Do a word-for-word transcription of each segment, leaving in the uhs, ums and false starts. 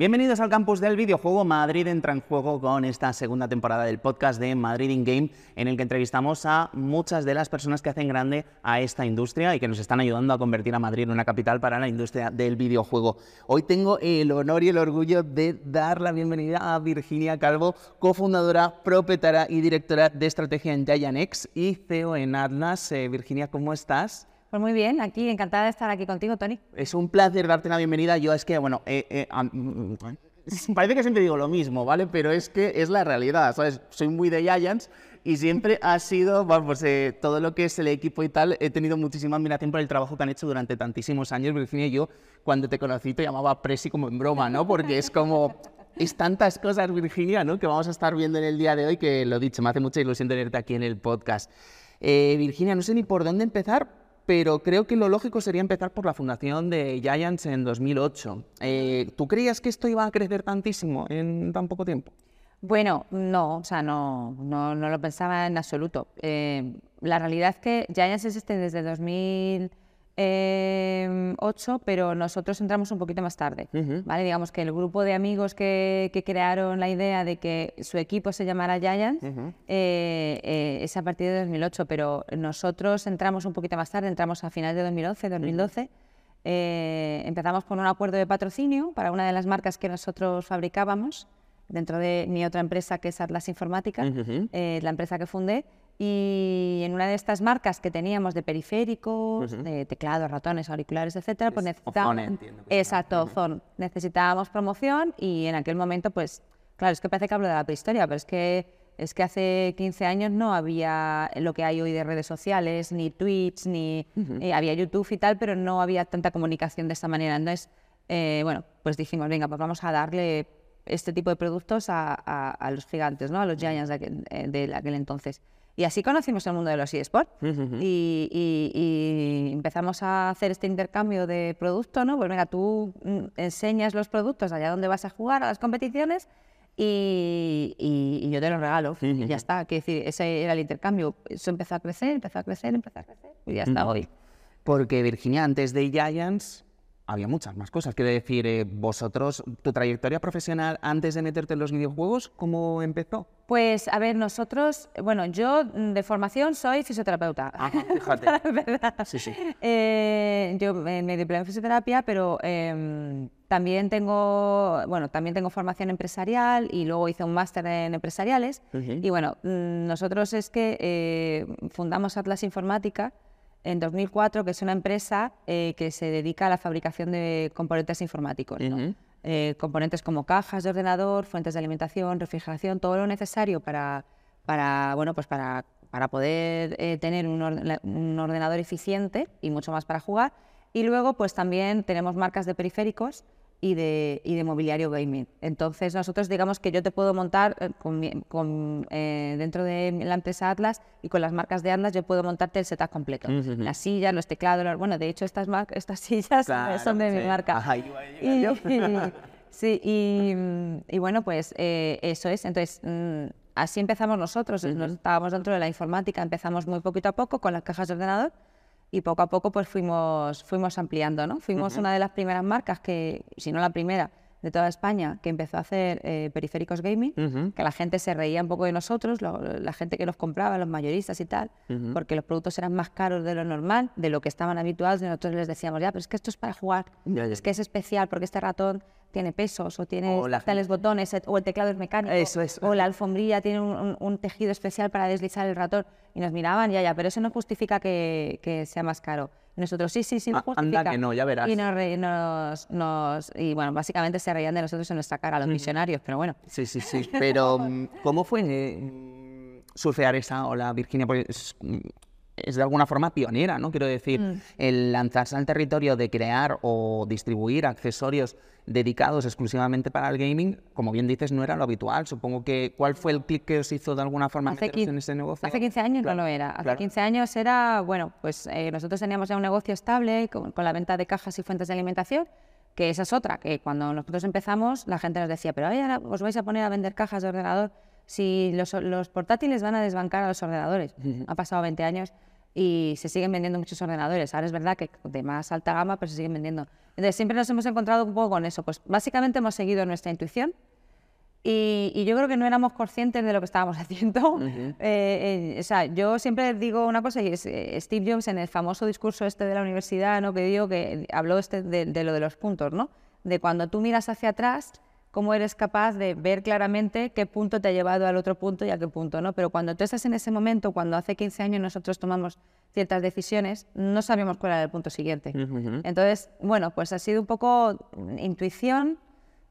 Bienvenidos al campus del videojuego. Madrid entra en juego con esta segunda temporada del podcast de Madrid in Game, en el que entrevistamos a muchas de las personas que hacen grande a esta industria y que nos están ayudando a convertir a Madrid en una capital para la industria del videojuego. Hoy tengo el honor y el orgullo de dar la bienvenida a Virginia Calvo, cofundadora, propietaria y directora de estrategia en Giantx y C E O en Atlas. Eh, Virginia, ¿cómo estás? Pues muy bien, aquí encantada de estar aquí contigo, Tony. Es un placer darte la bienvenida. Yo es que, bueno, eh, eh, um, parece que siempre digo lo mismo, ¿vale? Pero es que es la realidad, ¿sabes? Soy muy de Giants y siempre ha sido, vamos, eh, todo lo que es el equipo y tal, he tenido muchísima admiración por el trabajo que han hecho durante tantísimos años. Virginia, y yo, cuando te conocí, te llamaba Presi como en broma, ¿no? Porque es como... Es tantas cosas, Virginia, ¿no?, que vamos a estar viendo en el día de hoy, que lo dicho, me hace mucha ilusión tenerte aquí en el podcast. Eh, Virginia, no sé ni por dónde empezar, pero creo que lo lógico sería empezar por la fundación de Giantx en dos mil ocho. Eh, ¿Tú creías que esto iba a crecer tantísimo en tan poco tiempo? Bueno, no, o sea, no, no, no lo pensaba en absoluto. Eh, la realidad es que Giantx existe desde dos mil ocho, pero nosotros entramos un poquito más tarde, Uh-huh. ¿vale? Digamos que el grupo de amigos que, que crearon la idea de que su equipo se llamara Giantx Uh-huh. eh, eh, es a partir de dos mil ocho, pero nosotros entramos un poquito más tarde, entramos a finales de dos mil once, dos mil doce. Uh-huh. eh, empezamos con un acuerdo de patrocinio para una de las marcas que nosotros fabricábamos dentro de mi otra empresa, que es Atlas Informática, Uh-huh. eh, la empresa que fundé. Y en una de estas marcas que teníamos de periféricos, uh-huh, de teclados, ratones, auriculares, etcétera, pues necesitábamos... Exacto, uh-huh. Zone. Necesitábamos promoción y en aquel momento, pues, claro, es que parece que hablo de la prehistoria, pero es que, es que hace quince años no había lo que hay hoy de redes sociales, ni Twitch, ni... Uh-huh. eh, había YouTube y tal, pero no había tanta comunicación de esta manera. Entonces, eh, bueno, pues dijimos, venga, pues vamos a darle este tipo de productos a, a, a los gigantes, ¿no?, a los Giants de aquel, de aquel entonces. Y así conocimos el mundo de los eSports. Uh-huh. y, y, y empezamos a hacer este intercambio de productos, ¿no? Pues venga, tú enseñas los productos allá donde vas a jugar, a las competiciones, y, y, y yo te los regalo. Uh-huh. Y ya está. Quiero decir, ese era el intercambio. Eso empezó a crecer, empezó a crecer, empezó a crecer, y ya está, uh-huh, hoy. Porque, Virginia, antes de Giantx había muchas más cosas. Quiero decir, eh, vosotros, tu trayectoria profesional antes de meterte en los videojuegos, ¿cómo empezó? Pues, a ver, nosotros, bueno, yo de formación soy fisioterapeuta. Ajá, fíjate. ¿Verdad? Sí, sí. Eh, yo me, me diplomé en fisioterapia, pero eh, también tengo, bueno, también tengo formación empresarial y luego hice un máster en empresariales. Uh-huh. Y bueno, nosotros es que eh, fundamos Atlas Informática en dos mil cuatro, que es una empresa eh, que se dedica a la fabricación de componentes informáticos, ¿no? Uh-huh. eh, componentes como cajas de ordenador, fuentes de alimentación, refrigeración, todo lo necesario para, para, bueno, pues para, para poder eh, tener un, orde un ordenador eficiente y mucho más para jugar. Y luego pues también tenemos marcas de periféricos y de, y de mobiliario gaming. Entonces nosotros, digamos que yo te puedo montar eh, con, con, eh, dentro de la empresa Atlas, y con las marcas de Atlas yo puedo montarte el setup completo. Uh-huh. Las sillas, los teclados, los, bueno, de hecho estas, estas sillas claro, son de sí. mi marca. Ajá, iba a llegar yo. Y, y, sí, y, y bueno, pues eh, eso es. Entonces, mm, así empezamos nosotros. Uh-huh. Nos estábamos dentro de la informática, empezamos muy poquito a poco con las cajas de ordenador, y poco a poco pues fuimos, fuimos ampliando, ¿no? Fuimos uh-huh. una de las primeras marcas que, si no la primera, de toda España, que empezó a hacer eh, periféricos gaming, uh-huh. que la gente se reía un poco de nosotros, lo, la gente que los compraba, los mayoristas y tal, uh-huh. porque los productos eran más caros de lo normal, de lo que estaban habituados, y nosotros les decíamos, ya, pero es que esto es para jugar, ya, ya. es que es especial, porque este ratón tiene pesos, o tiene o tales botones, o el teclado es mecánico, eso es. o la alfombrilla tiene un, un, un tejido especial para deslizar el ratón, y nos miraban, ya, ya, pero eso no justifica que, que sea más caro. Y nosotros, sí, sí, sí, lo justifica. Anda que no, ya verás. Y, nos, nos, nos, y bueno, básicamente se reían de nosotros en nuestra cara, los visionarios, pero bueno. Sí, sí, sí. Pero, ¿cómo fue eh, surfear esa ola, Virginia? Pues es de alguna forma pionera, ¿no? Quiero decir, mm. el lanzarse al territorio de crear o distribuir accesorios dedicados exclusivamente para el gaming, como bien dices, no era lo habitual. Supongo que, ¿cuál fue el clic que os hizo de alguna forma meteros en ese negocio? Hace quince años claro, no lo era. Hace claro. quince años era, bueno, pues eh, nosotros teníamos ya un negocio estable con, con la venta de cajas y fuentes de alimentación, que esa es otra, que cuando nosotros empezamos la gente nos decía, pero ahora os vais a poner a vender cajas de ordenador si los, los portátiles van a desbancar a los ordenadores. Uh-huh. Ha pasado veinte años y se siguen vendiendo muchos ordenadores. Ahora es verdad que de más alta gama, pero se siguen vendiendo. Entonces siempre nos hemos encontrado un poco con eso. Pues básicamente hemos seguido nuestra intuición y, y yo creo que no éramos conscientes de lo que estábamos haciendo. Uh-huh. eh, eh, o sea, yo siempre digo una cosa y es eh, Steve Jobs en el famoso discurso este de la universidad, ¿no? Que digo que habló este de, de lo de los puntos, ¿no? De cuando tú miras hacia atrás, cómo eres capaz de ver claramente qué punto te ha llevado al otro punto y a qué punto, ¿no? Pero cuando tú estás en ese momento, cuando hace quince años nosotros tomamos ciertas decisiones, no sabíamos cuál era el punto siguiente. Uh-huh. Entonces, bueno, pues ha sido un poco intuición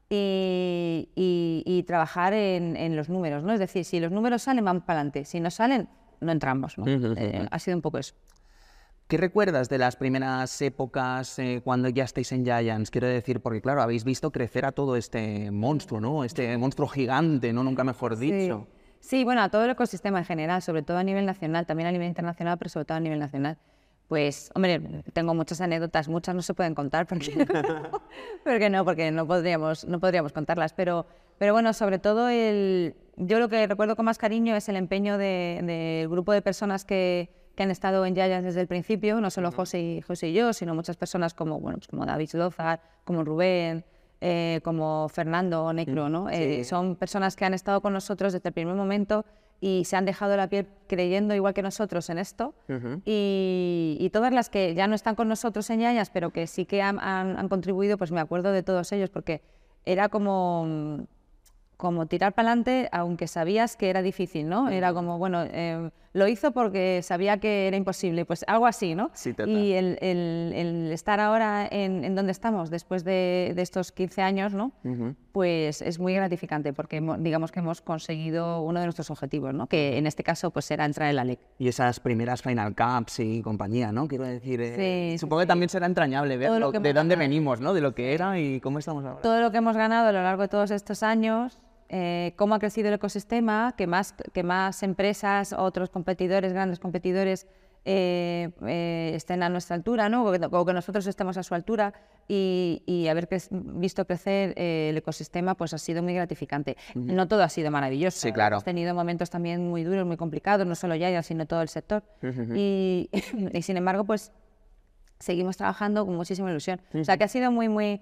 y, y, y trabajar en, en los números, ¿no? Es decir, si los números salen, vamos para adelante. Si no salen, no entramos, ¿no? Uh-huh. eh, ha sido un poco eso. ¿Qué recuerdas de las primeras épocas eh, cuando ya estáis en Giants? Quiero decir, porque claro, habéis visto crecer a todo este monstruo, ¿no? Este monstruo gigante, ¿no? Nunca mejor dicho. Sí. sí, bueno, a todo el ecosistema en general, sobre todo a nivel nacional, también a nivel internacional, pero sobre todo a nivel nacional. Pues, hombre, tengo muchas anécdotas, muchas no se pueden contar porque, porque no, porque no podríamos, no podríamos contarlas, pero, pero bueno, sobre todo el, yo lo que recuerdo con más cariño es el empeño del de grupo de personas que que han estado en Giants desde el principio, no solo José y, José y yo, sino muchas personas como, bueno, pues como David Lozar, como Rubén, eh, como Fernando Necro, ¿no? Sí. Eh, son personas que han estado con nosotros desde el primer momento y se han dejado la piel creyendo igual que nosotros en esto. Uh-huh. y, y todas las que ya no están con nosotros en Giants, pero que sí que han, han, han contribuido, pues me acuerdo de todos ellos, porque era como... como tirar para adelante, aunque sabías que era difícil, ¿no? Era como, bueno, eh, lo hizo porque sabía que era imposible, pues algo así, ¿no? Sí, total. Y el, el, el estar ahora en, en donde estamos, después de, de estos quince años, ¿no? Uh-huh. Pues es muy gratificante, porque digamos que hemos conseguido uno de nuestros objetivos, ¿no? Que en este caso, pues era entrar en la L E C. Y esas primeras Final Cups y compañía, ¿no? Quiero decir, eh, sí, supongo sí, que también será entrañable ver lo, de dónde ganado. venimos, ¿no? De lo que era y cómo estamos ahora. Todo lo que hemos ganado a lo largo de todos estos años... Eh, cómo ha crecido el ecosistema, que más, que más empresas, otros competidores, grandes competidores, eh, eh, estén a nuestra altura, ¿no? o, que, o que nosotros estemos a su altura, y, y haber cre visto crecer eh, el ecosistema pues ha sido muy gratificante. Uh-huh. No todo ha sido maravilloso. Sí, claro. Hemos tenido momentos también muy duros, muy complicados, no solo Giants, sino todo el sector. Uh-huh. y, y sin embargo, pues seguimos trabajando con muchísima ilusión. Uh-huh. O sea, que ha sido muy, muy,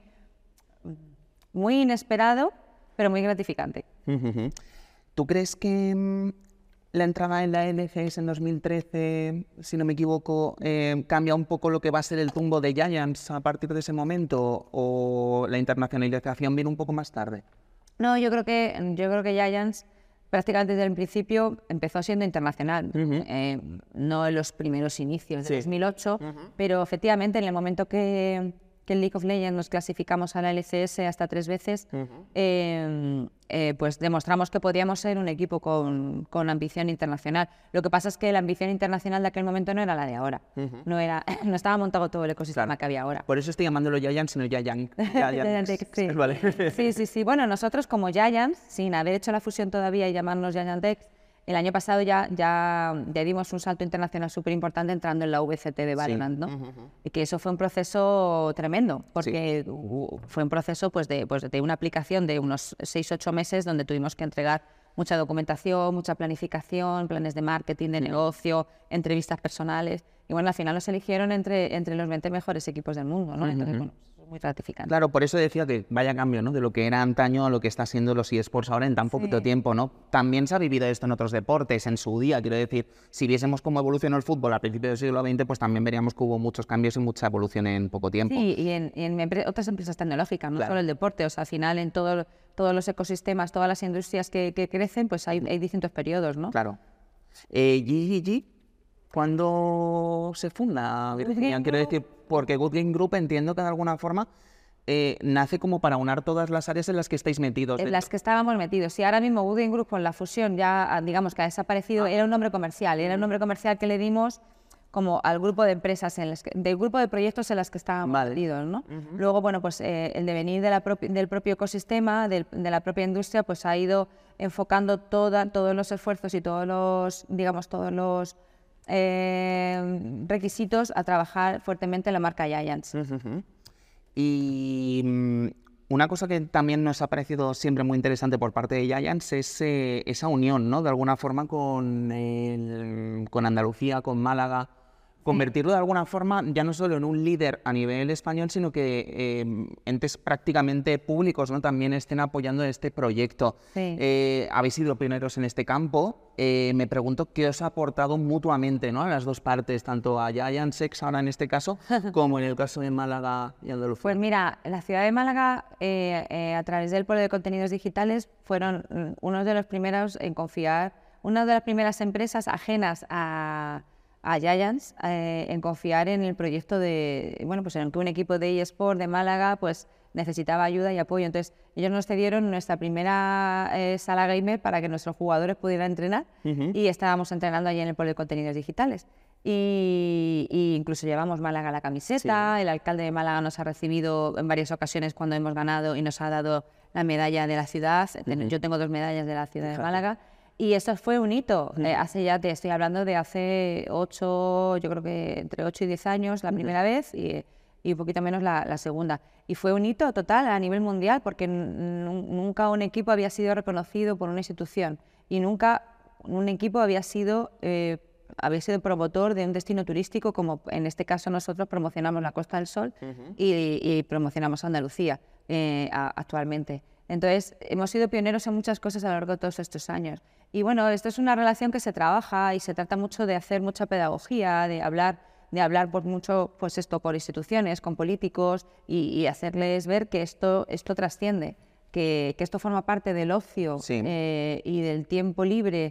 muy inesperado, pero muy gratificante. Uh-huh. ¿Tú crees que mmm, la entrada en la L G S en dos mil trece, si no me equivoco, eh, cambia un poco lo que va a ser el rumbo de Giants a partir de ese momento, o la internacionalización viene un poco más tarde? No, yo creo que, yo creo que Giants prácticamente desde el principio empezó siendo internacional, uh-huh. eh, no en los primeros inicios de sí. dos mil ocho, uh-huh. pero efectivamente en el momento que... que en League of Legends nos clasificamos a la L C S hasta tres veces, uh-huh. eh, eh, pues demostramos que podíamos ser un equipo con, con ambición internacional. Lo que pasa es que la ambición internacional de aquel momento no era la de ahora. Uh-huh. No, era, no estaba montado todo el ecosistema claro. que había ahora. Por eso estoy llamándolo Giants, sino Giants. sí. Vale. sí, sí, sí. Bueno, nosotros como Giants, sin haber hecho la fusión todavía y llamarnos Gigantex, el año pasado ya, ya, ya dimos un salto internacional súper importante entrando en la V C T de Valorant, sí. ¿no? Uh-huh. Y que eso fue un proceso tremendo, porque sí. uh, fue un proceso pues, de, pues, de una aplicación de unos seis ocho meses donde tuvimos que entregar mucha documentación, mucha planificación, planes de marketing, de negocio, entrevistas personales. Y bueno, al final nos eligieron entre, entre los veinte mejores equipos del mundo, ¿no? Entonces, uh-huh. bueno, muy gratificante. Claro, por eso decía que vaya cambio, ¿no? De lo que era antaño a lo que está siendo los eSports ahora en tan poquito sí. tiempo, ¿no? También se ha vivido esto en otros deportes, en su día, quiero decir, si viésemos cómo evolucionó el fútbol a principios del siglo veinte, pues también veríamos que hubo muchos cambios y mucha evolución en poco tiempo. Sí, y en, y en empre otras empresas tecnológicas, no claro. solo el deporte, o sea, al final en todo, todos los ecosistemas, todas las industrias que, que crecen, pues hay, hay distintos periodos, ¿no? Claro. Eh, G G G, ¿cuándo se funda, Virginia? Quiero decir, porque Good Game Group entiendo que de alguna forma eh, nace como para unar todas las áreas en las que estáis metidos. En las que estábamos metidos. Y ahora mismo Good Game Group con la fusión ya, digamos que ha desaparecido, ah. era un nombre comercial, era un nombre comercial que le dimos como al grupo de empresas, en las que, del grupo de proyectos en las que estábamos vale. metidos, ¿no? Uh-huh. Luego, bueno, pues eh, el devenir de la del propio ecosistema, del, de la propia industria, pues ha ido enfocando toda, todos los esfuerzos y todos los, digamos, todos los Eh, requisitos a trabajar fuertemente en la marca Giants. Uh-huh. Y um, una cosa que también nos ha parecido siempre muy interesante por parte de Giants es eh, esa unión, ¿no? De alguna forma con, el, con Andalucía, con Málaga, convertirlo de alguna forma ya no solo en un líder a nivel español, sino que eh, entes prácticamente públicos, ¿no?, también estén apoyando este proyecto. Sí. Eh, habéis sido pioneros en este campo. Eh, me pregunto qué os ha aportado mutuamente, ¿no?, a las dos partes, tanto a Giant Sex ahora en este caso, como en el caso de Málaga y Andalucía. Pues mira, la ciudad de Málaga, eh, eh, a través del Polo de Contenidos Digitales, fueron mm, uno de los primeros en confiar, una de las primeras empresas ajenas a a Giants eh, en confiar en el proyecto de, bueno, pues en que un equipo de eSport de Málaga pues necesitaba ayuda y apoyo. Entonces ellos nos cedieron nuestra primera eh, sala gamer para que nuestros jugadores pudieran entrenar uh-huh. y estábamos entrenando allí en el Polo de Contenidos Digitales. Y, y incluso llevamos Málaga la camiseta, sí. El alcalde de Málaga nos ha recibido en varias ocasiones cuando hemos ganado y nos ha dado la medalla de la ciudad. Uh-huh. Yo tengo dos medallas de la ciudad Fíjate. de Málaga. Y esto fue un hito, uh-huh. eh, hace ya te estoy hablando de hace ocho, yo creo que entre ocho y diez años la uh-huh. primera vez y, y un poquito menos la, la segunda. Y fue un hito total a nivel mundial porque n- nunca un equipo había sido reconocido por una institución y nunca un equipo había sido, eh, había sido promotor de un destino turístico como en este caso nosotros promocionamos la Costa del Sol uh-huh. y, y promocionamos Andalucía eh, a, actualmente. Entonces, hemos sido pioneros en muchas cosas a lo largo de todos estos años. Y bueno, esto es una relación que se trabaja y se trata mucho de hacer mucha pedagogía, de hablar, de hablar por mucho, pues esto, por instituciones, con políticos y, y hacerles ver que esto, esto trasciende, que, que esto forma parte del ocio sí. eh, y del tiempo libre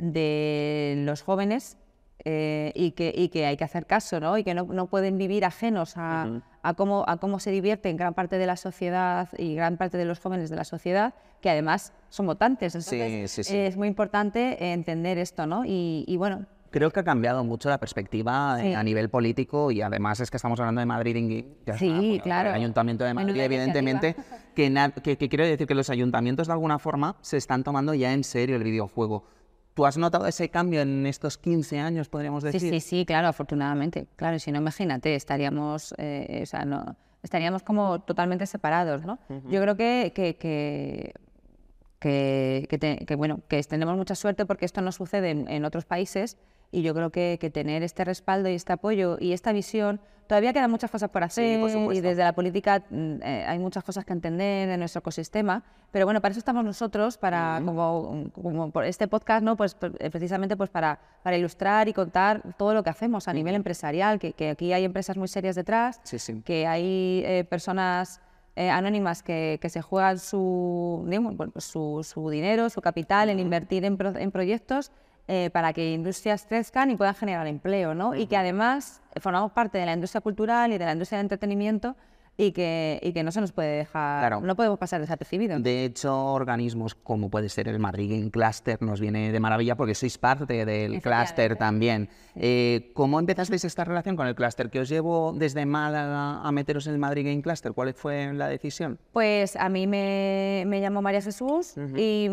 de los jóvenes eh, y, que, y que hay que hacer caso, ¿no? Y que no, no pueden vivir ajenos a, uh-huh. a, cómo, a cómo se divierte en gran parte de la sociedad y gran parte de los jóvenes de la sociedad, que además son votantes. Entonces, sí, sí, sí. es muy importante entender esto, ¿no? Y, y bueno... Creo que ha cambiado mucho la perspectiva sí. a nivel político y además es que estamos hablando de Madrid y sí, bueno, claro. el Ayuntamiento de Madrid, evidentemente, que, na- que, que quiero decir que los ayuntamientos de alguna forma se están tomando ya en serio el videojuego. ¿Tú has notado ese cambio en estos quince años, podríamos decir? Sí, sí, sí, claro, afortunadamente. Claro, si no, imagínate, estaríamos, eh, o sea, no, estaríamos como totalmente separados, ¿no? Uh-huh. Yo creo que, que, que, que, que, te, que, bueno, que tenemos mucha suerte porque esto no sucede en, en otros países y yo creo que, que tener este respaldo y este apoyo y esta visión, todavía quedan muchas cosas por hacer sí, por y desde la política eh, hay muchas cosas que entender en nuestro ecosistema, pero bueno, para eso estamos nosotros, para uh-huh. como, como por este podcast, ¿no? Pues precisamente pues para, para ilustrar y contar todo lo que hacemos a uh-huh. nivel empresarial, que, que aquí hay empresas muy serias detrás, sí, sí. que hay eh, personas eh, anónimas que, que se juegan su, digamos, bueno, pues su, su dinero, su capital uh-huh. en invertir en, pro, en proyectos Eh, para que industrias crezcan y puedan generar empleo, ¿no? Uh-huh. Y que además formamos parte de la industria cultural y de la industria del entretenimiento y que, y que no se nos puede dejar, claro. no podemos pasar desapercibidos. De hecho, organismos como puede ser el Madrid Game Cluster nos viene de maravilla porque sois parte del clúster también. Sí. Eh, ¿Cómo empezasteis esta relación con el clúster? ¿Qué os llevó desde Málaga a meteros en el Madrid Game Cluster? ¿Cuál fue la decisión? Pues a mí me, me llamó María Jesús uh-huh. y,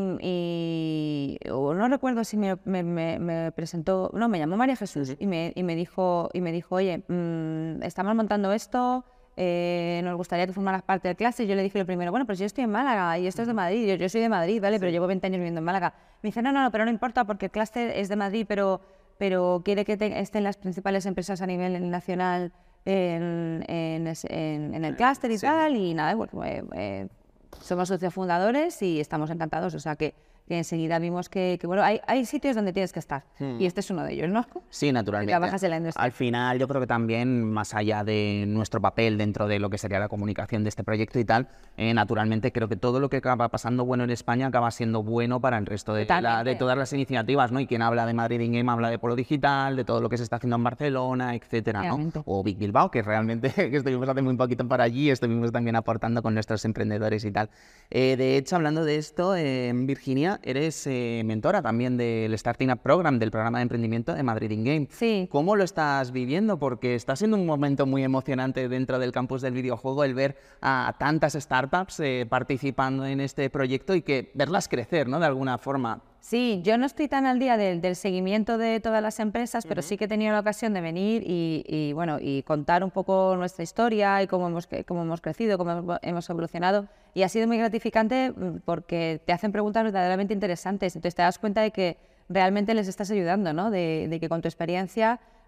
y no recuerdo si me, me, me, me presentó, no, me llamó María Jesús uh-huh. y, me, y, me dijo, y me dijo, oye, mmm, estamos montando esto, Eh, nos gustaría que formaras parte del clúster. Yo le dije lo primero, bueno, pues yo estoy en Málaga y esto es de Madrid, yo, yo soy de Madrid, ¿vale? Sí. Pero llevo veinte años viviendo en Málaga. Me dice, no, no, no, pero no importa porque el clúster es de Madrid, pero, pero quiere que te, estén las principales empresas a nivel nacional en, en, en, en el clúster y sí. tal, y nada, bueno, eh, eh, somos socios fundadores y estamos encantados, o sea que que enseguida vimos que, que bueno, hay, hay sitios donde tienes que estar, hmm. y este es uno de ellos, ¿no? Sí, naturalmente. Trabajas en la industria. Al final, yo creo que también, más allá de nuestro papel dentro de lo que sería la comunicación de este proyecto y tal, eh, naturalmente creo que todo lo que acaba pasando bueno en España acaba siendo bueno para el resto de, la, de todas las iniciativas, ¿no? Y quien habla de Madrid In-Game habla de Polo Digital, de todo lo que se está haciendo en Barcelona, etcétera, ¿no? O Big Bilbao, que realmente que estuvimos hace muy poquito para allí, estuvimos también aportando con nuestros emprendedores y tal. Eh, de hecho, hablando de esto, eh, Virginia, eres eh, mentora también del Starting Up Program, del programa de emprendimiento de Madrid In-Game. Sí. ¿Cómo lo estás viviendo? Porque está siendo un momento muy emocionante dentro del campus del videojuego el ver a tantas startups eh, participando en este proyecto y que verlas crecer, ¿no? De alguna forma. Sí, yo no estoy tan al día del, del seguimiento de todas las empresas, pero uh-huh. sí que he tenido la ocasión de venir y, y, bueno, y contar un poco nuestra historia y cómo hemos, cómo hemos crecido, cómo hemos evolucionado. Y ha sido muy gratificante porque te hacen preguntas verdaderamente interesantes. Entonces te das cuenta de que realmente les estás ayudando, ¿no? De, de que con tu experiencia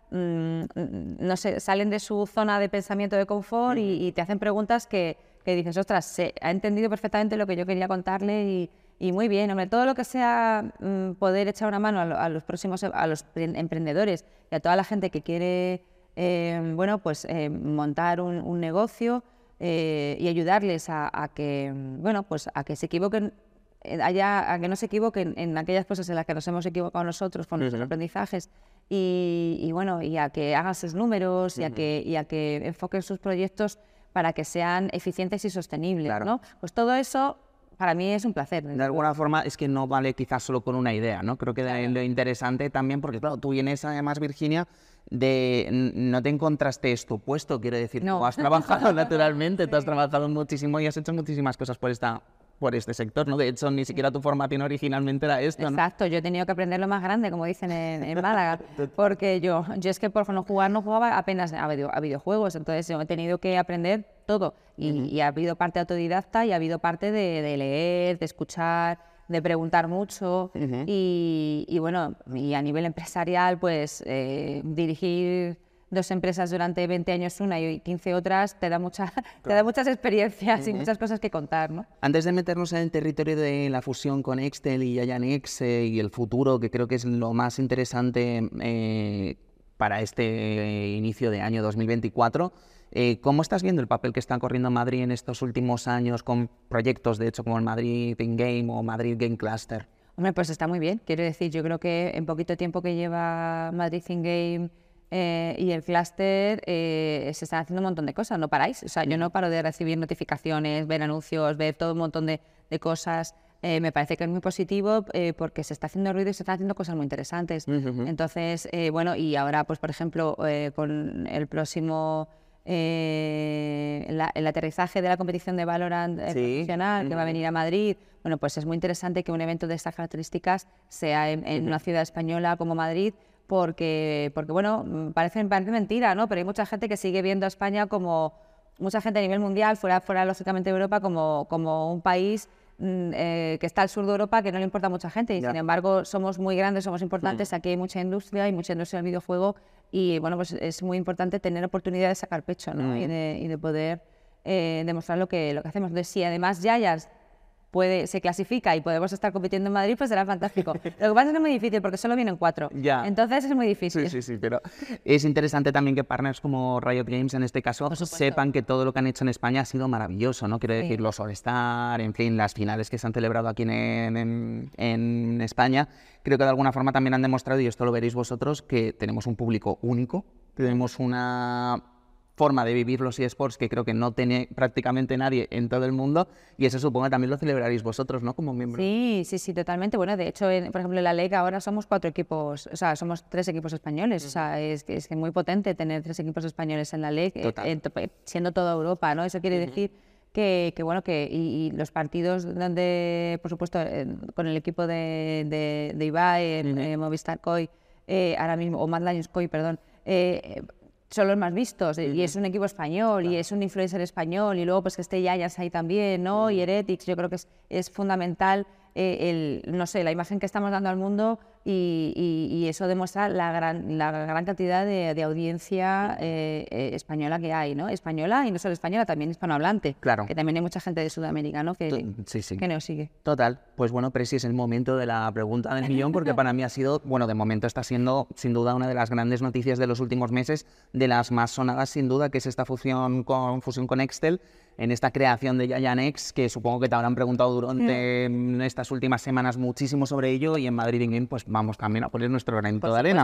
mmm, no sé, salen de su zona de pensamiento de confort y, y te hacen preguntas que, que dices, ostras, se ha entendido perfectamente lo que yo quería contarle y, y muy bien, hombre, todo lo que sea mmm, poder echar una mano a, lo, a los próximos, a los emprendedores y a toda la gente que quiere, eh, bueno, pues eh, montar un, un negocio eh, y ayudarles a, a que, bueno, pues a que se equivoquen, haya, a que no se equivoquen en aquellas cosas en las que nos hemos equivocado nosotros con nuestros uh-huh. aprendizajes y, y bueno, y a que hagan sus números uh-huh. y, a que, y a que enfoquen sus proyectos para que sean eficientes y sostenibles, claro. ¿no? Pues todo eso para mí es un placer. De alguna forma es que no vale quizás solo con una idea, ¿no? Creo que claro. lo interesante también, porque claro, tú vienes además, Virginia, de no te encontraste esto puesto, quiero decir, no. tú has trabajado naturalmente, sí. tú has trabajado muchísimo y has hecho muchísimas cosas por esta... por este sector, ¿no? De hecho, ni siquiera tu formación originalmente era esto, ¿no? Exacto, yo he tenido que aprender lo más grande, como dicen en, en Málaga, porque yo, yo es que por no jugar no jugaba apenas a, video, a videojuegos, entonces yo he tenido que aprender todo y, uh-huh. y ha habido parte autodidacta y ha habido parte de, de leer, de escuchar, de preguntar mucho uh-huh. y, y bueno, y a nivel empresarial, pues eh, dirigir dos empresas durante veinte años una y quince otras, te da, mucha, claro. te da muchas experiencias uh-huh. y muchas cosas que contar, ¿no? Antes de meternos en el territorio de la fusión con Extel y Giant-X eh, y el futuro, que creo que es lo más interesante eh, para este eh, inicio de año dos mil veinticuatro, eh, ¿cómo estás viendo el papel que está corriendo Madrid en estos últimos años con proyectos, de hecho, como el Madrid In-Game o Madrid Game Cluster? Hombre, pues está muy bien. Quiero decir, yo creo que en poquito tiempo que lleva Madrid In-Game Eh, y el clúster eh, se están haciendo un montón de cosas, no paráis. O sea, yo no paro de recibir notificaciones, ver anuncios, ver todo un montón de, de cosas. Eh, me parece que es muy positivo eh, porque se está haciendo ruido y se están haciendo cosas muy interesantes. Uh-huh. Entonces, eh, bueno, y ahora, pues por ejemplo, eh, con el próximo... Eh, la, el aterrizaje de la competición de Valorant eh, sí. profesional que uh-huh. va a venir a Madrid, bueno, pues es muy interesante que un evento de estas características sea en, en uh-huh. una ciudad española como Madrid, porque, porque bueno, parece, parece mentira, ¿no? Pero hay mucha gente que sigue viendo a España como, mucha gente a nivel mundial, fuera, fuera lógicamente de Europa, como, como un país eh, que está al sur de Europa, que no le importa a mucha gente, y yeah. sin embargo somos muy grandes, somos importantes, mm. aquí hay mucha industria, hay mucha industria del videojuego, y bueno, pues es muy importante tener oportunidad de sacar pecho, ¿no? Mm. y, de, y de poder eh, demostrar lo que, lo que hacemos. Entonces, si además Giants puede, se clasifica y podemos estar compitiendo en Madrid, pues será fantástico. Lo que pasa es que es muy difícil porque solo vienen cuatro. Ya. Entonces es muy difícil. Sí, sí, sí, pero es interesante también que partners como Riot Games en este caso sepan que todo lo que han hecho en España ha sido maravilloso, ¿no? Quiero decir, sí. los All-Star, en fin, las finales que se han celebrado aquí en, en, en España, creo que de alguna forma también han demostrado, y esto lo veréis vosotros, que tenemos un público único, tenemos una forma de vivir los eSports que creo que no tiene prácticamente nadie en todo el mundo, y eso supongo que también lo celebraréis vosotros, ¿no? Como miembros. Sí, sí, sí, totalmente. Bueno, de hecho, en, por ejemplo, en la Liga ahora somos cuatro equipos, o sea, somos tres equipos españoles, uh-huh. o sea, es que es muy potente tener tres equipos españoles en la Liga, eh, siendo toda Europa, ¿no? Eso quiere uh-huh. decir que, que, bueno, que y, y los partidos donde, por supuesto, eh, con el equipo de, de, de Ibai, uh-huh. eh, Movistar Koi, eh, ahora mismo, o Mad Lions Koi, perdón, eh, son los más vistos, uh-huh. y es un equipo español, claro. y es un influencer español, y luego pues que esté Giants ahí también, ¿no? Uh-huh. Y Heretics, yo creo que es, es fundamental eh, el, no sé, la imagen que estamos dando al mundo, y, y, y eso demuestra la gran, la gran cantidad de, de audiencia eh, eh, española que hay, ¿no? Española, y no solo española, también hispanohablante, claro. que también hay mucha gente de Sudamérica, ¿no? Que, sí, sí. que nos sigue. Total, pues bueno, Presi, es el momento de la pregunta del millón, porque para mí ha sido, bueno, de momento está siendo sin duda una de las grandes noticias de los últimos meses, de las más sonadas sin duda, que es esta fusión con, fusión con Extel, en esta creación de Giant-X, que supongo que te habrán preguntado durante mm. estas últimas semanas muchísimo sobre ello, y en Madrid In-Game pues vamos también a poner nuestro granito de arena.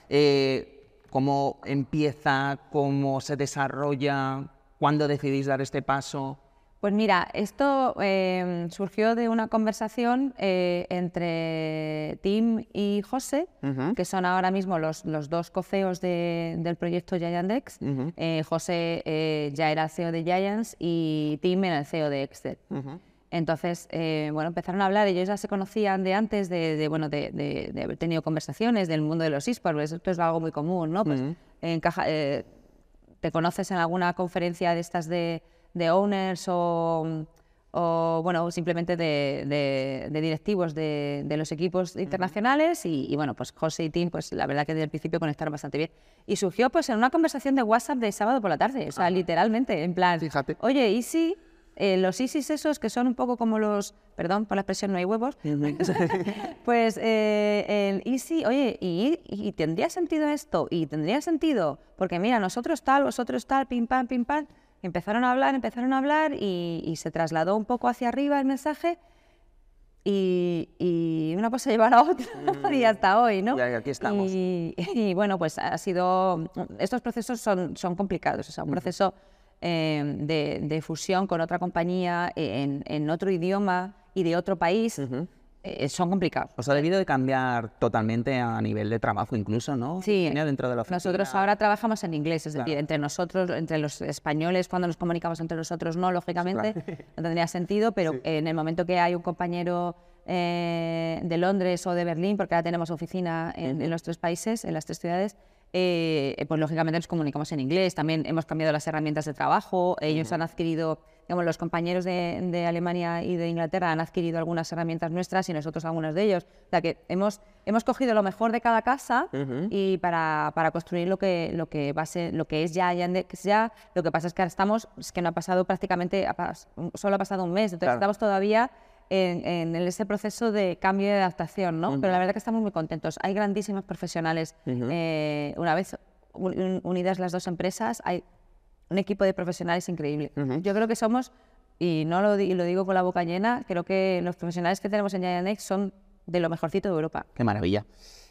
Eh, ¿Cómo empieza? ¿Cómo se desarrolla? ¿Cuándo decidís dar este paso? Pues mira, esto eh, surgió de una conversación eh, entre Tim y José, uh-huh. que son ahora mismo los, los dos co-C E Os de, del proyecto Giant-X. Uh-huh. eh, José eh, ya era C E O de Giants y Tim era el C E O de Extel. Uh-huh. Entonces, eh, bueno, empezaron a hablar, ellos ya se conocían de antes, de, de, bueno, de, de, de haber tenido conversaciones del mundo de los eSports, esto es algo muy común, ¿no? Pues uh-huh. encaja, eh, te conoces en alguna conferencia de estas de... de owners o, o bueno, simplemente de, de, de directivos de, de los equipos internacionales y, y bueno, pues José y Tim, pues la verdad que desde el principio conectaron bastante bien. Y surgió pues en una conversación de WhatsApp de sábado por la tarde, o sea, ah, literalmente, en plan, fíjate. Oye, ¿y si eh, los ISIS esos que son un poco como los, perdón por la expresión, no hay huevos, pues eh, el ISI, oye, ¿y, ¿y tendría sentido esto? ¿Y tendría sentido? Porque mira, nosotros tal, vosotros tal, pim pam, pim pam. Empezaron a hablar, empezaron a hablar y, y se trasladó un poco hacia arriba el mensaje y, y una cosa lleva a la otra mm. y hasta hoy, ¿no? Y aquí estamos. Y, y bueno, pues ha sido... Estos procesos son, son complicados, o sea, un proceso eh, de, de fusión con otra compañía en, en otro idioma y de otro país... Uh-huh. Eh, son complicados. Os ha debido de cambiar totalmente a nivel de trabajo incluso, ¿no? Sí, dentro de la oficina. Nosotros ahora trabajamos en inglés, es claro. decir, entre nosotros, entre los españoles, cuando nos comunicamos entre nosotros, no, lógicamente, claro. no tendría sentido, pero sí. en el momento que hay un compañero eh, de Londres o de Berlín, porque ahora tenemos oficina en, uh-huh. en los tres países, en las tres ciudades, eh, pues lógicamente nos comunicamos en inglés, también hemos cambiado las herramientas de trabajo, ellos uh-huh. han adquirido... Digamos, los compañeros de, de Alemania y de Inglaterra han adquirido algunas herramientas nuestras y nosotros algunas de ellos. O sea que hemos, hemos cogido lo mejor de cada casa uh-huh. y para, para construir lo que, lo, que va a ser, lo que es ya, ya, ya. Lo que pasa es que ahora estamos, es que no ha pasado prácticamente, solo ha pasado un mes, entonces claro. estamos todavía en, en ese proceso de cambio y de adaptación, ¿no? Uh-huh. Pero la verdad que estamos muy contentos. Hay grandísimos profesionales. Uh-huh. eh, una vez un, unidas las dos empresas, hay un equipo de profesionales increíble. Uh-huh. Yo creo que somos, y no lo, y lo digo con la boca llena, creo que los profesionales que tenemos en Giant Egg son de lo mejorcito de Europa. Qué maravilla.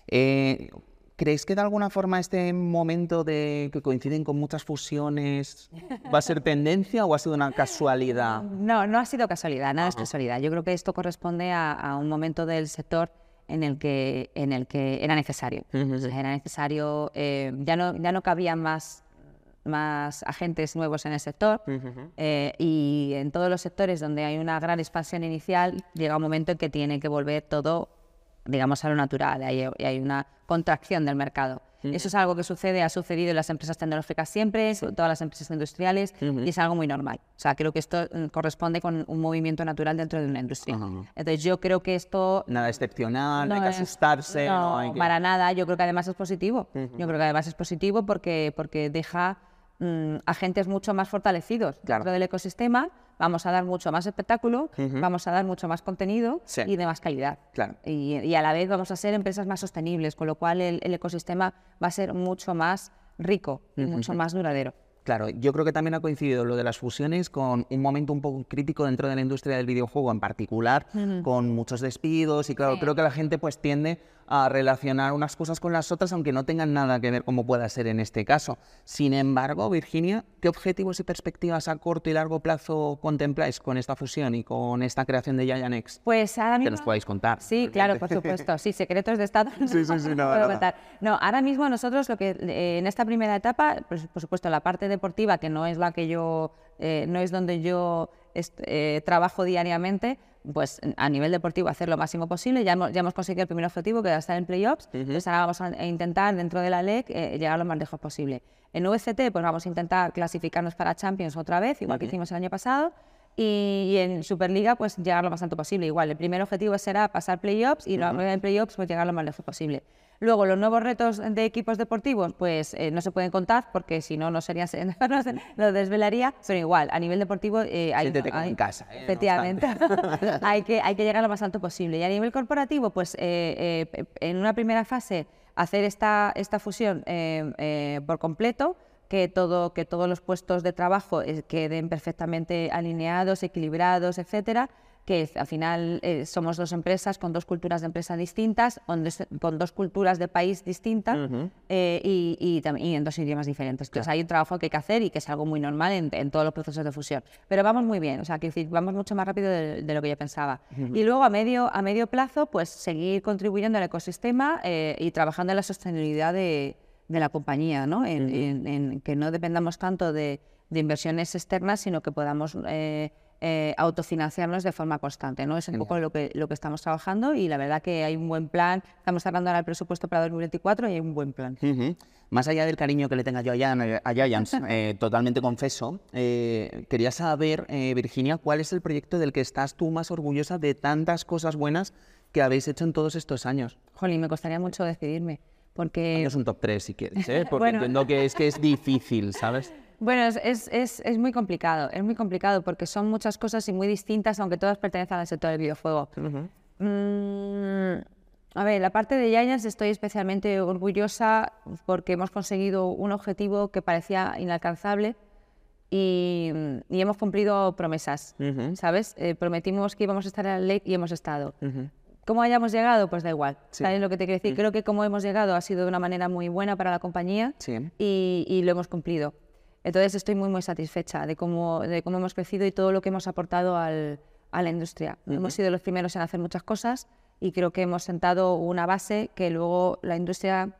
Eh, ¿Creéis que de alguna forma este momento de que coinciden con muchas fusiones va a ser tendencia o ha sido una casualidad? No, no ha sido casualidad, nada uh-huh. es casualidad. Yo creo que esto corresponde a, a un momento del sector en el que, en el que era necesario. Uh-huh. O sea, era necesario, eh, ya, no, ya no cabían más... más agentes nuevos en el sector uh-huh. eh, y en todos los sectores donde hay una gran expansión inicial llega un momento en que tiene que volver todo, digamos, a lo natural, hay, hay una contracción del mercado. Uh-huh. Eso es algo que sucede, ha sucedido en las empresas tecnológicas siempre, en todas las empresas industriales uh-huh. y es algo muy normal. O sea, creo que esto corresponde con un movimiento natural dentro de una industria. Uh-huh. Entonces yo creo que esto... Nada excepcional, no hay que asustarse. No, no hay que... para nada. Yo creo que además es positivo. Uh-huh. Yo creo que además es positivo porque, porque deja... agentes mucho más fortalecidos claro. dentro del ecosistema, vamos a dar mucho más espectáculo, uh-huh. vamos a dar mucho más contenido sí. y de más calidad. Claro. Y, y a la vez vamos a ser empresas más sostenibles, con lo cual el, el ecosistema va a ser mucho más rico y uh-huh. mucho más duradero. Claro, yo creo que también ha coincidido lo de las fusiones con un momento un poco crítico dentro de la industria del videojuego en particular, uh-huh. con muchos despidos y claro, sí. creo que la gente pues tiende a relacionar unas cosas con las otras aunque no tengan nada que ver como pueda ser en este caso. Sin embargo, Virginia, ¿qué objetivos y perspectivas a corto y largo plazo contempláis con esta fusión y con esta creación de Giant Egg? Pues ahora mismo... Que nos podáis contar. Sí, claro, por supuesto. Sí, secretos de Estado. sí, sí, sí, nada, nada. Contar. No, ahora mismo nosotros lo que eh, en esta primera etapa, pues, por supuesto, la parte deportiva, que no es la que yo, eh, no es donde yo est- eh, trabajo diariamente, pues a nivel deportivo hacer lo máximo posible. Ya hemos, ya hemos conseguido el primer objetivo, que era estar en playoffs, uh-huh. entonces ahora vamos a intentar dentro de la L E C eh, llegar lo más lejos posible. En U C T pues vamos a intentar clasificarnos para Champions otra vez, igual uh-huh. que hicimos el año pasado, y, y en Superliga pues llegar lo más alto posible. Igual, el primer objetivo será pasar playoffs y uh-huh. luego en playoffs pues llegar lo más lejos posible. Luego, los nuevos retos de equipos deportivos, pues eh, no se pueden contar porque si no, no sería, no se, lo desvelaría, pero igual, a nivel deportivo eh, hay... Siéntete como hay, en casa. Eh, efectivamente, no hay, que, hay que llegar lo más alto posible. Y a nivel corporativo, pues eh, eh, en una primera fase, hacer esta, esta fusión eh, eh, por completo, que, todo, que todos los puestos de trabajo eh, queden perfectamente alineados, equilibrados, etcétera, que al final eh, somos dos empresas con dos culturas de empresa distintas, con dos culturas de país distintas uh-huh. eh, y, y, y en dos idiomas diferentes. Entonces claro. hay un trabajo que hay que hacer y que es algo muy normal en, en todos los procesos de fusión. Pero vamos muy bien, o sea, que decir, vamos mucho más rápido de, de lo que yo pensaba. Uh-huh. Y luego a medio, a medio plazo, pues seguir contribuyendo al ecosistema eh, y trabajando en la sostenibilidad de, de la compañía, ¿no? En, uh-huh. en, en que no dependamos tanto de, de inversiones externas, sino que podamos... Eh, eh, autofinanciarnos de forma constante, ¿no? Es un Genial. poco lo que, lo que estamos trabajando y la verdad que hay un buen plan. Estamos hablando ahora del presupuesto para dos mil veinticuatro y hay un buen plan. Uh-huh. Más allá del cariño que le tenga yo a, Jan, a Giants, eh, totalmente confeso, eh, quería saber, eh, Virginia, ¿cuál es el proyecto del que estás tú más orgullosa de tantas cosas buenas que habéis hecho en todos estos años? Jolín, me costaría mucho decidirme, porque... Es un top tres si quieres, ¿eh? Porque Bueno. entiendo que es que es difícil, ¿sabes? Bueno, es, es, es, es muy complicado, es muy complicado porque son muchas cosas y muy distintas, aunque todas pertenecen al sector del videojuego. Uh-huh. Mm, a ver, la parte de Giants estoy especialmente orgullosa porque hemos conseguido un objetivo que parecía inalcanzable y, y hemos cumplido promesas, Uh-huh. ¿sabes? Eh, prometimos que íbamos a estar en la ley y hemos estado. Uh-huh. ¿Cómo hayamos llegado? Pues da igual. Sí. ¿Sabes lo que te quiero decir? Mm. Creo que cómo hemos llegado ha sido de una manera muy buena para la compañía Sí. y, y lo hemos cumplido. Entonces estoy muy, muy satisfecha de cómo, de cómo hemos crecido y todo lo que hemos aportado al, a la industria. Uh-huh. Hemos sido los primeros en hacer muchas cosas y creo que hemos sentado una base que luego la industria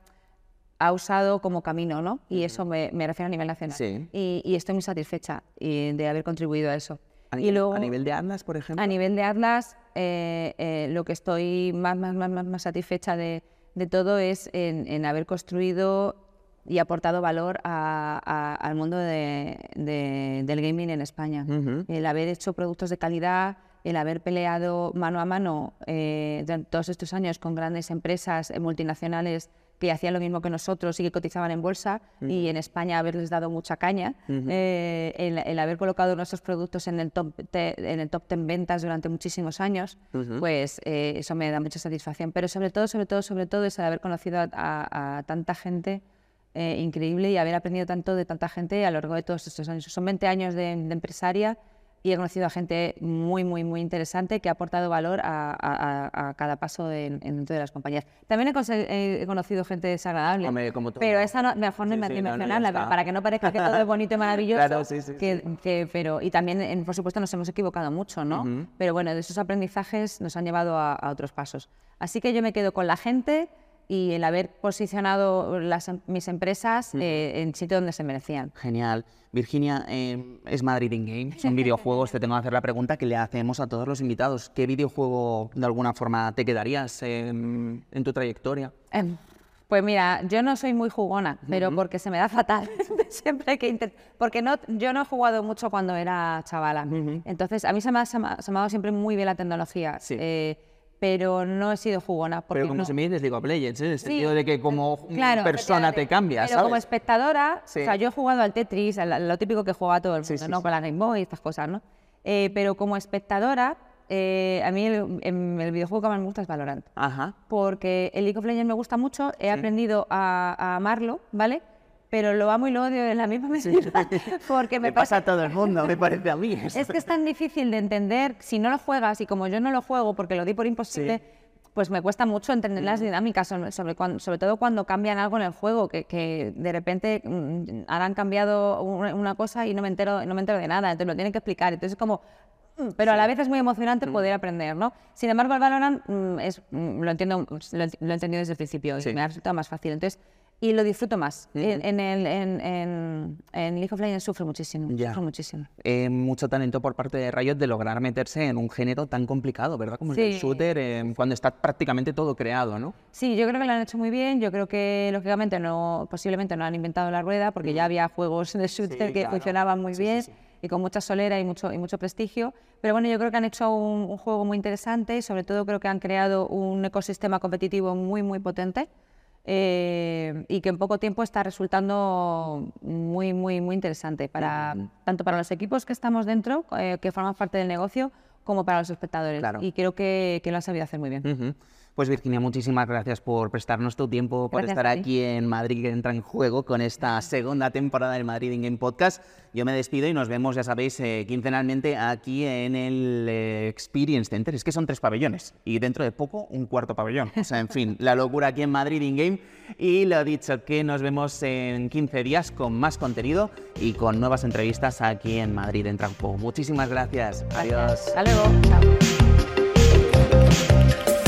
ha usado como camino, ¿no? Y eso me, me refiero a nivel nacional. Sí. Y, y estoy muy satisfecha y de haber contribuido a eso. A, y nivel, luego, a nivel de Atlas, por ejemplo. a nivel de Atlas, eh, eh, lo que estoy más, más, más, más, más satisfecha de, de todo es en, en haber construido y aportado valor a, a, al mundo de, de, del gaming en España. Uh-huh. El haber hecho productos de calidad, el haber peleado mano a mano eh, durante todos estos años con grandes empresas eh, multinacionales que hacían lo mismo que nosotros y que cotizaban en bolsa, uh-huh. y en España haberles dado mucha caña, uh-huh. eh, el, el haber colocado nuestros productos en el top te, en el top ten ventas durante muchísimos años, uh-huh. pues eh, eso me da mucha satisfacción. Pero sobre todo, sobre todo, sobre todo es el haber conocido a, a, a tanta gente eh, increíble y haber aprendido tanto de tanta gente a lo largo de todos estos años. Son veinte años de, de empresaria y he conocido a gente muy, muy, muy interesante que ha aportado valor a, a, a cada paso de, dentro de las compañías. También he, he conocido gente desagradable, Hombre, como todo. Pero esa no, mejor no sí, sí, mencionarla, no, no, para que no parezca que todo es bonito y maravilloso. Claro, sí, sí, que, sí. Que, pero, y también, en, por supuesto, nos hemos equivocado mucho, ¿no? Uh-huh. Pero bueno, de esos aprendizajes nos han llevado a, a otros pasos. Así que yo me quedo con la gente y el haber posicionado las, mis empresas uh-huh. eh, en sitios donde se merecían. Genial. Virginia, eh, es Madrid in Game, son videojuegos, te tengo que hacer la pregunta que le hacemos a todos los invitados. ¿Qué videojuego de alguna forma te quedarías en, en tu trayectoria? Eh, pues mira, yo no soy muy jugona, uh-huh. pero porque se me da fatal. Siempre que intento, porque no, yo no he jugado mucho cuando era chavala. Uh-huh. Entonces, a mí se me, ha, se, me ha, se me ha dado siempre muy bien la tecnología. Sí. Eh, pero no he sido jugona. Porque pero como no... se me dice, League of Legends, ¿eh? En el sí, sentido de que como claro, persona te cambias, pero ¿sabes? como espectadora, sí. o sea, yo he jugado al Tetris, a lo típico que juega todo el mundo, sí, sí, ¿no? Sí. Con la Game Boy y estas cosas, ¿no? Eh, pero como espectadora, eh, a mí el, el videojuego que más me gusta es Valorant. Ajá. Porque el League of Legends me gusta mucho, he sí. aprendido a, a amarlo, ¿vale? Pero lo amo y lo odio en la misma medida. Sí. Porque me, me pasa a todo el mundo, me parece a mí. Eso. Es que es tan difícil de entender si no lo juegas, y como yo no lo juego porque lo di por imposible, sí. pues me cuesta mucho entender las dinámicas, sobre, sobre, cuando, sobre todo cuando cambian algo en el juego, que, que de repente mmm, han cambiado una, una cosa y no me entero no me entero de nada, entonces lo tienen que explicar. Entonces es como... Pero a la vez es muy emocionante poder aprender, ¿no? Sin embargo, el Valorant mmm, es, mmm, lo entiendo, lo, lo he entendido desde el principio, sí. y me ha resultado más fácil. Entonces, y lo disfruto más. Uh-huh. en, en, el, en, en, en League of Legends sufro muchísimo, ya. sufro muchísimo. Eh, mucho talento por parte de Riot de lograr meterse en un género tan complicado, ¿verdad? Como sí. el shooter, eh, cuando está prácticamente todo creado, ¿no? Sí, yo creo que lo han hecho muy bien. Yo creo que, lógicamente, no, posiblemente no han inventado la rueda, porque uh-huh. ya había juegos de shooter sí, que claro. funcionaban muy sí, bien. Sí, sí. Y con mucha solera y mucho, y mucho prestigio. Pero bueno, yo creo que han hecho un, un juego muy interesante y sobre todo creo que han creado un ecosistema competitivo muy, muy potente eh, y que en poco tiempo está resultando muy, muy, muy interesante, para, uh-huh. tanto para los equipos que estamos dentro, eh, que forman parte del negocio, como para los espectadores. Claro. Y creo que, que lo han sabido hacer muy bien. Uh-huh. Pues Virginia, muchísimas gracias por prestarnos tu tiempo, por gracias estar aquí en Madrid Entra en Juego con esta segunda temporada del Madrid In Game Podcast. Yo me despido y nos vemos, ya sabéis, eh, quincenalmente aquí en el eh, Experience Center. Es que son tres pabellones y dentro de poco un cuarto pabellón. O sea, en fin, la locura aquí en Madrid In Game. Y lo dicho, que nos vemos en quince días con más contenido y con nuevas entrevistas aquí en Madrid Entra en Juego. Muchísimas gracias. gracias. Adiós. Hasta luego. Chao.